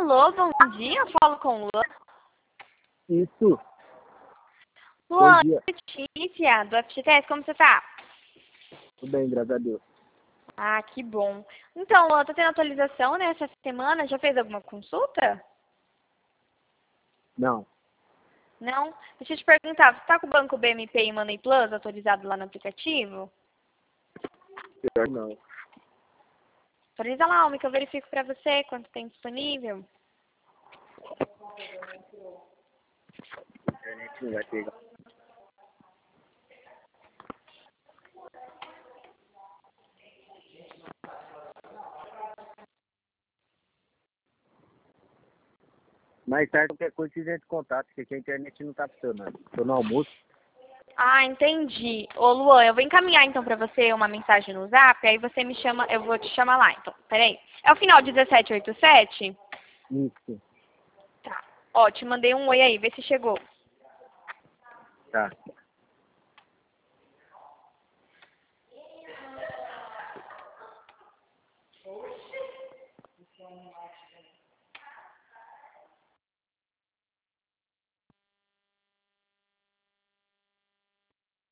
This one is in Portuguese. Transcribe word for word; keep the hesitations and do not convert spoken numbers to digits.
Alô, bom dia, eu falo com o Luan. Isso. Luan, Bom dia. Letícia, do F G T S, como você tá? Tudo bem, graças a Deus. Ah, que bom. Então, Luan, tá tendo atualização nessa semana? Já fez alguma consulta? Não, Não? Deixa eu te perguntar, você tá com o Banco B M P e Money Plus atualizado lá no aplicativo? pior que não. Atualiza lá, uma que eu verifico pra você quanto tem disponível. A internet não vai pegar. Mais tarde, qualquer coisa, vocês entram em contato, porque aqui a internet não tá funcionando. Tô no almoço. Ah, entendi. Ô, Luan, eu vou encaminhar então pra você uma mensagem no Zap, aí você me chama, eu vou te chamar lá, então. Peraí. É o final dezessete oitenta e sete? Isso. Tá. Ó, te mandei um oi aí, vê se chegou. Tá.